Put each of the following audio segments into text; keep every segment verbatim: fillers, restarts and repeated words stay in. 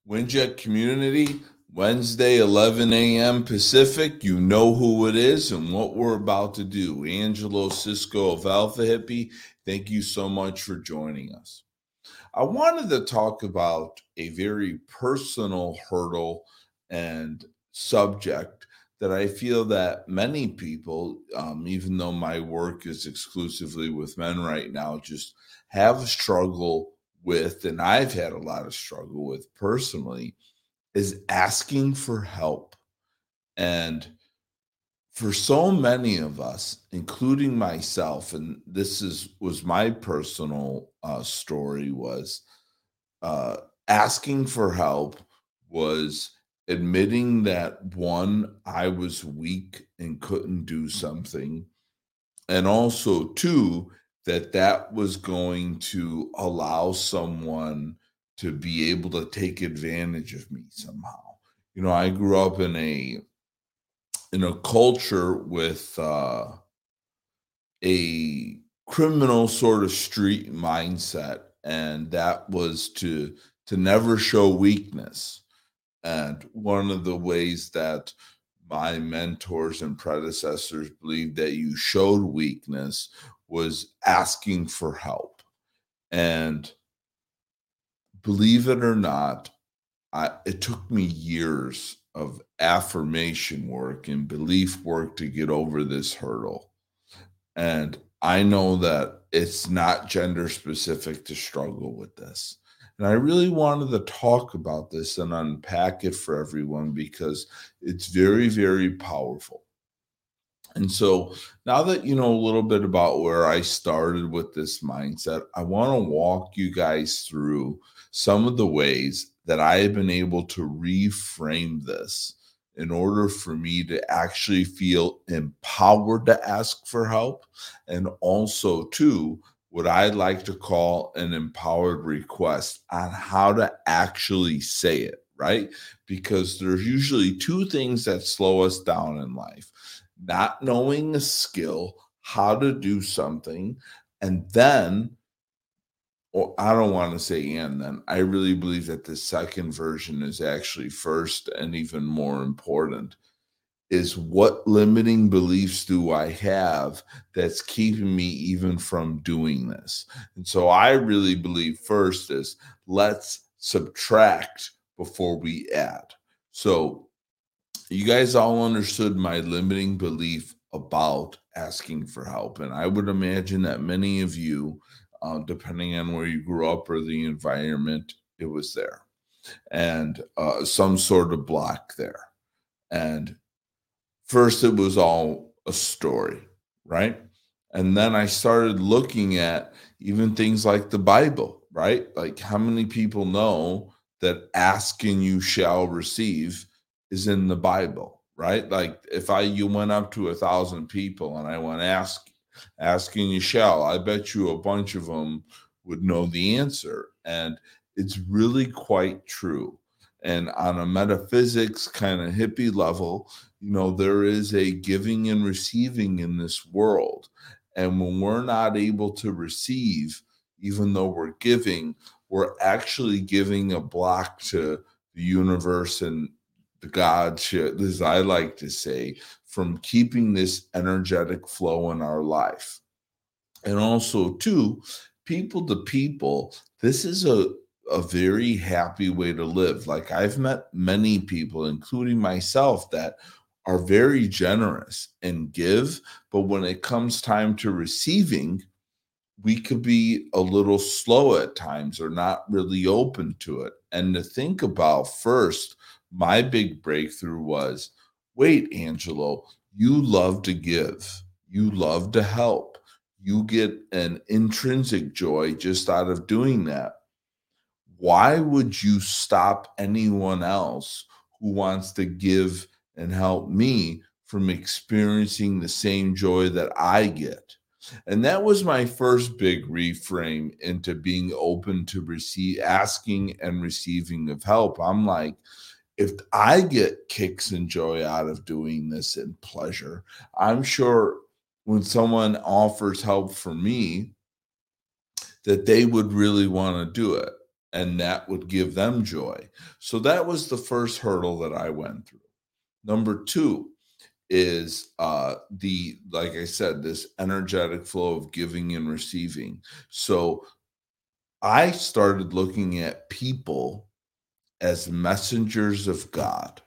Windjet community, Wednesday, eleven a.m. Pacific. You know who it is and what we're about to do. Angelo Cisco of Alpha Hippie, thank you so much for joining us. I wanted to talk about a very personal hurdle and subject that I feel that many people, um, even though my work is exclusively with men right now, just have a struggle with, and I've had a lot of struggle with personally, is asking for help. And for so many of us, including myself, and this is was my personal uh, story, was uh, asking for help was admitting that one, I was weak and couldn't do something, and also two, that that was going to allow someone to be able to take advantage of me somehow. You know, I grew up in a in a culture with uh, a criminal sort of street mindset, and that was to to never show weakness. And one of the ways that my mentors and predecessors believed that you showed weakness was asking for help. And believe it or not, I, it took me years of affirmation work and belief work to get over this hurdle. And I know that it's not gender specific to struggle with this. And I really wanted to talk about this and unpack it for everyone because it's very, very powerful. And so now that you know a little bit about where I started with this mindset, I want to walk you guys through some of the ways that I have been able to reframe this in order for me to actually feel empowered to ask for help. And also, too, what I like to call an empowered request on how to actually say it, right? Because there's usually two things that slow us down in life: not knowing a skill, how to do something, and then, or I don't want to say and then, I really believe that the second version is actually first and even more important, is what limiting beliefs do I have that's keeping me even from doing this? And so I really believe first is let's subtract before we add. So you guys all understood my limiting belief about asking for help. And I would imagine that many of you, uh, depending on where you grew up or the environment, it was there and uh, some sort of block there. And first, it was all a story, right? And then I started looking at even things like the Bible, right? Like, how many people know that ask and you shall receive is in the Bible, right? Like, if I you went up to a thousand people and I went ask, ask and you shall, I bet you a bunch of them would know the answer. And it's really quite true. And on a metaphysics kind of hippie level, you know, there is a giving and receiving in this world. And when we're not able to receive, even though we're giving, we're actually giving a block to the universe and the God shit, as I like to say, from keeping this energetic flow in our life. And also, too, people to people, this is a a very happy way to live. Like, I've met many people, including myself, that are very generous and give, but when it comes time to receiving, we could be a little slow at times or not really open to it. And to think about first, my big breakthrough was, wait, Angelo, you love to give, you love to help, you get an intrinsic joy just out of doing that. Why would you stop anyone else who wants to give and help me from experiencing the same joy that I get? And that was my first big reframe into being open to receive asking and receiving of help. I'm like, if I get kicks and joy out of doing this and pleasure, I'm sure when someone offers help for me, that they would really want to do it. and that would give them joy. So that was the first hurdle that I went through. Number two is uh the like I said, this energetic flow of giving and receiving. So I started looking at people as messengers of God.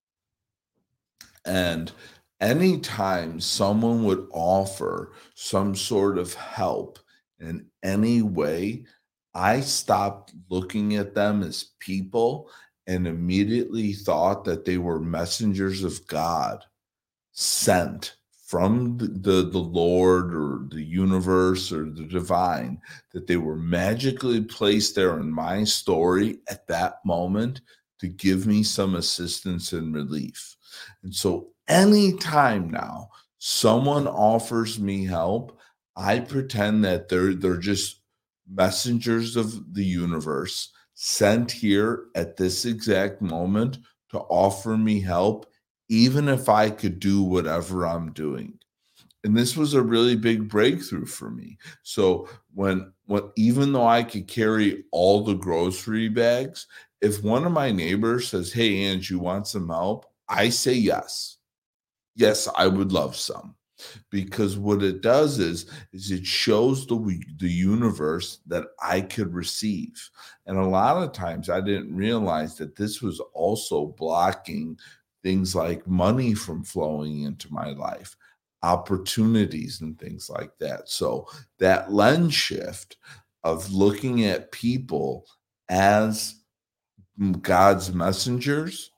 And anytime someone would offer some sort of help in any way, I stopped looking at them as people and immediately thought that they were messengers of God sent from the, the, the Lord or the universe or the divine, that they were magically placed there in my story at that moment to give me some assistance and relief. And so anytime now someone offers me help, I pretend that they're they're just messengers of the universe sent here at this exact moment to offer me help, even if I could do whatever I'm doing. And this was a really big breakthrough for me. So when when even though I could carry all the grocery bags, if one of my neighbors says, "Hey, Ange, you want some help?" I say yes. Yes, I would love some. Because what it does is is it shows the we- the universe that I could receive. And a lot of times I didn't realize that this was also blocking things like money from flowing into my life, opportunities and things like that. So that lens shift of looking at people as mm, God's messengers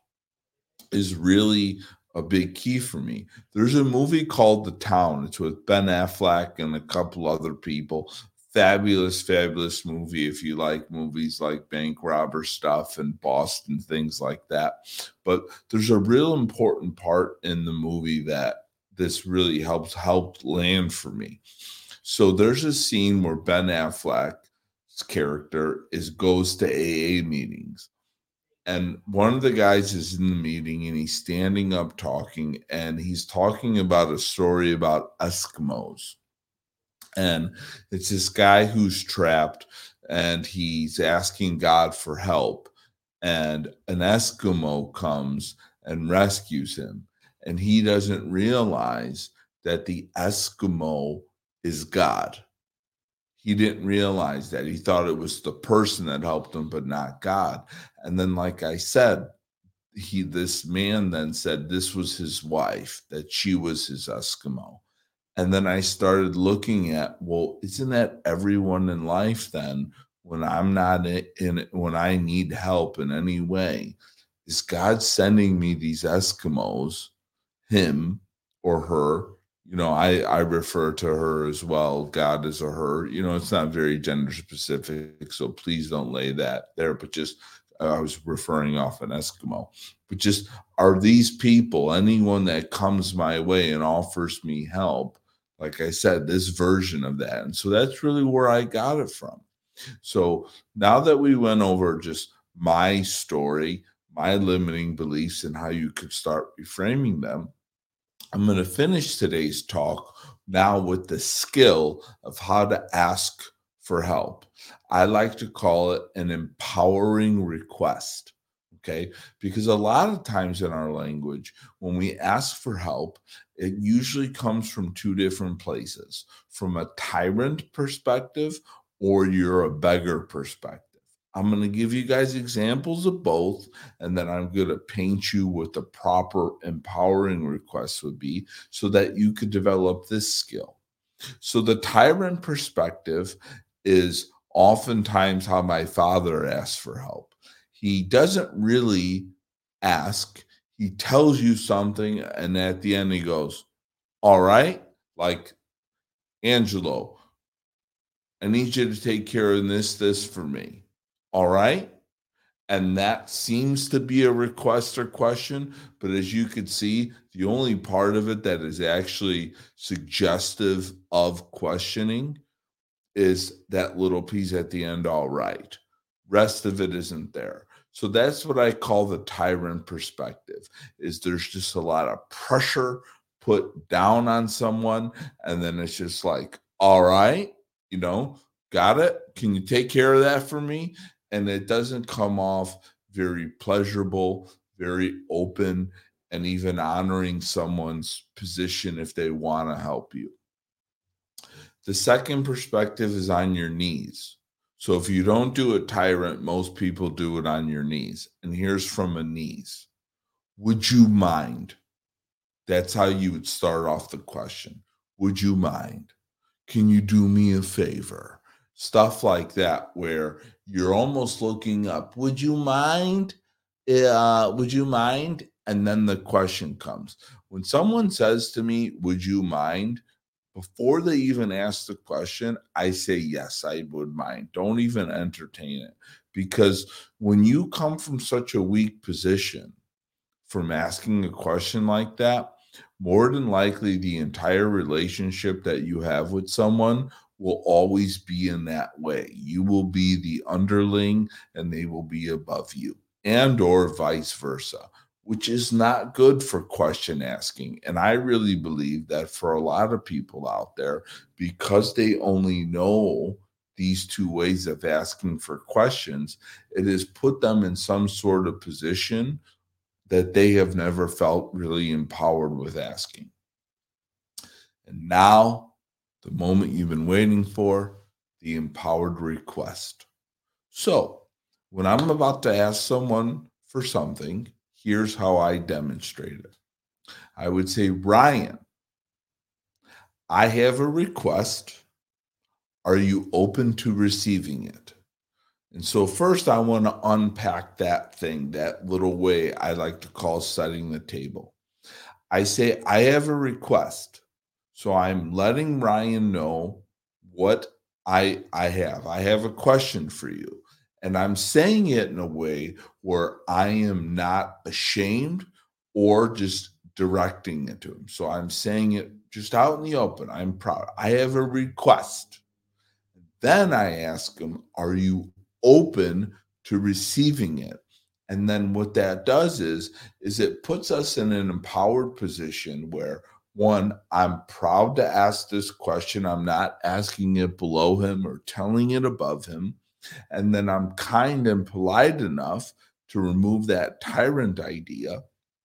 is really a big key for me. There's a movie called The Town. It's with Ben Affleck and a couple other people. Fabulous, fabulous movie if you like movies like bank robber stuff and Boston, things like that. But there's a real important part in the movie that this really helps helped land for me. So there's a scene where Ben Affleck's character is goes to A A meetings, and one of the guys is in the meeting and he's standing up talking, and he's talking about a story about Eskimos. And it's this guy who's trapped and he's asking God for help. And an Eskimo comes and rescues him. And he doesn't realize that the Eskimo is God. He didn't realize that. He thought it was the person that helped him, but not God. And then, like I said, he this man then said this was his wife, that she was his Eskimo. And then I started looking at, well, isn't that everyone in life then? When I'm not in, in when I need help in any way, is God sending me these Eskimos, him or her? You know, I I refer to her as well. God is a her. You know, it's not very gender specific, so please don't lay that there. But just uh, I was referring off an Eskimo. But just are these people, anyone that comes my way and offers me help? Like I said, this version of that, and so that's really where I got it from. So now that we went over just my story, my limiting beliefs, and how you could start reframing them, I'm going to finish today's talk now with the skill of how to ask for help. I like to call it an empowering request. Okay. Because a lot of times in our language, when we ask for help, it usually comes from two different places, from a tyrant perspective or you're a beggar perspective. I'm going to give you guys examples of both, and then I'm going to paint you what the proper empowering request would be so that you could develop this skill. So, the tyrant perspective is oftentimes how my father asks for help. He doesn't really ask, he tells you something, and at the end, he goes, "All right, like Angelo, I need you to take care of this, this for me. All right." And that seems to be a request or question. But as you could see, the only part of it that is actually suggestive of questioning is that little piece at the end, all right. Rest of it isn't there. So that's what I call the tyrant perspective, is there's just a lot of pressure put down on someone. And then it's just like, all right, you know, got it. Can you take care of that for me? and it doesn't come off very pleasurable, very open, and even honoring someone's position if they want to help you. The second perspective is on your knees. So if you don't do a tyrant, most people do it on your knees. And here's from a knees. Would you mind? That's how you would start off the question. Would you mind? Can you do me a favor? Stuff like that, where you're almost looking up. Would you mind? Uh, would you mind? And then the question comes. When someone says to me, would you mind? Before they even ask the question, I say, yes, I would mind. Don't even entertain it. Because when you come from such a weak position from asking a question like that, more than likely the entire relationship that you have with someone will always be in that way. You will be the underling and they will be above you, and or vice versa, which is not good for question asking. And I really believe that for a lot of people out there, because they only know these two ways of asking for questions, it has put them in some sort of position that they have never felt really empowered with asking. And now, the moment you've been waiting for, the empowered request. So, when I'm about to ask someone for something, here's how I demonstrate it. I would say, Ryan, I have a request. Are you open to receiving it? And so, first, I want to unpack that thing, that little way I like to call setting the table. I say, I have a request. So I'm letting Ryan know what I I have. I have a question for you. And I'm saying it in a way where I am not ashamed or just directing it to him. So I'm saying it just out in the open. I'm proud. I have a request. Then I ask him, are you open to receiving it? And then what that does is, is it puts us in an empowered position where, one, I'm proud to ask this question. I'm not asking it below him or telling it above him. And then I'm kind and polite enough to remove that tyrant idea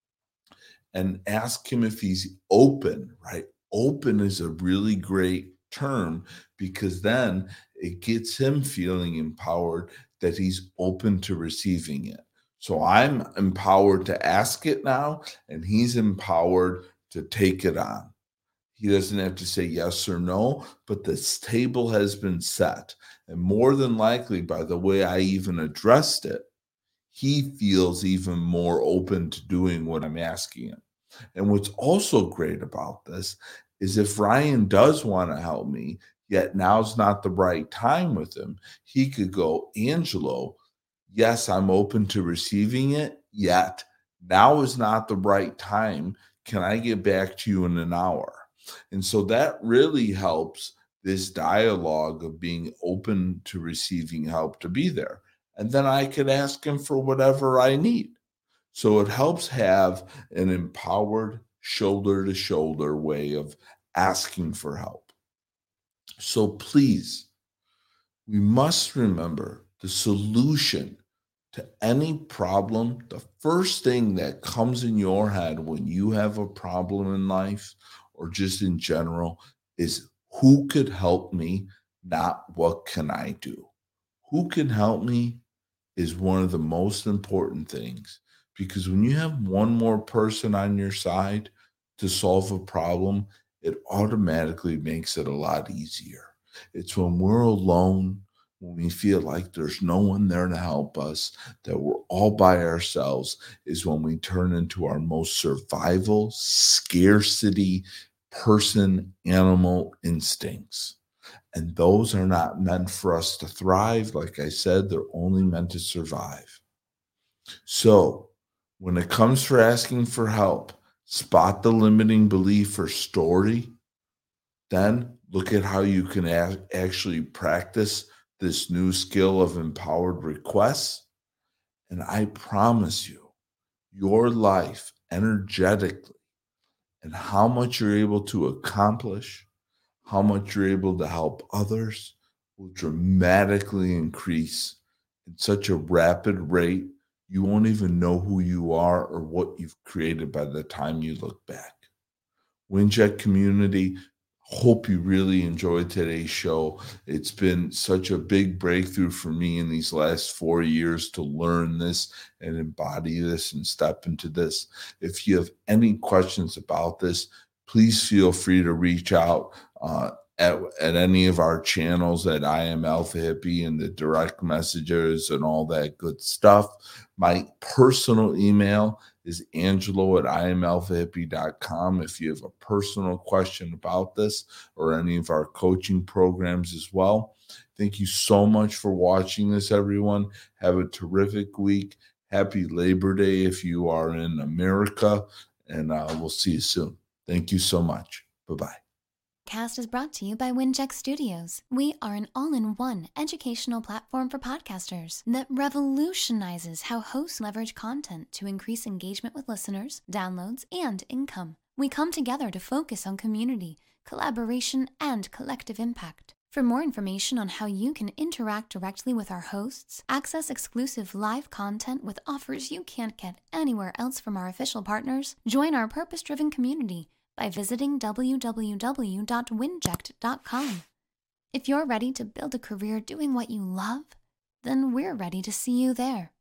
and ask him if he's open, right? Open is a really great term because then it gets him feeling empowered that he's open to receiving it. So I'm empowered to ask it now, and he's empowered to take it on. He doesn't have to say yes or no, but this table has been set. And more than likely, by the way I even addressed it, he feels even more open to doing what I'm asking him. And what's also great about this is if Ryan does want to help me, yet now's not the right time with him, he could go, Angelo, yes, I'm open to receiving it, yet now is not the right time. Can I get back to you in an hour? And so that really helps this dialogue of being open to receiving help to be there. And then I could ask him for whatever I need. So it helps have an empowered shoulder to shoulder way of asking for help. So please, we must remember the solution to any problem. The first thing that comes in your head when you have a problem in life or just in general is, who could help me, not what can I do? Who can help me is one of the most important things, because when you have one more person on your side to solve a problem, it automatically makes it a lot easier. It's when we're alone, when we feel like there's no one there to help us, that we're all by ourselves, is when we turn into our most survival, scarcity, person, animal instincts. And those are not meant for us to thrive. Like I said, they're only meant to survive. So when it comes for asking for help, spot the limiting belief or story. Then look at how you can a- actually practice this new skill of empowered requests. And I promise you, your life energetically and how much you're able to accomplish, how much you're able to help others will dramatically increase at such a rapid rate, you won't even know who you are or what you've created by the time you look back. Winject community, hope you really enjoyed today's show. It's been such a big breakthrough for me in these last four years to learn this and embody this and step into this. If you have any questions about this, please feel free to reach out uh, at, at any of our channels at I Am Alpha Hippie and the direct messages and all that good stuff. My personal email is Angelo at I am alpha hippie dot com. If you have a personal question about this or any of our coaching programs as well. Thank you so much for watching this, everyone. Have a terrific week. Happy Labor Day if you are in America, and uh, we'll see you soon. Thank you so much. Bye-bye. Cast is brought to you by Winject Studios. We are an all-in-one educational platform for podcasters that revolutionizes how hosts leverage content to increase engagement with listeners, downloads, and income. We come together to focus on community, collaboration, and collective impact. For more information on how you can interact directly with our hosts, access exclusive live content with offers you can't get anywhere else from our official partners, join our purpose-driven community by visiting w w w dot winject dot com. If you're ready to build a career doing what you love, then we're ready to see you there.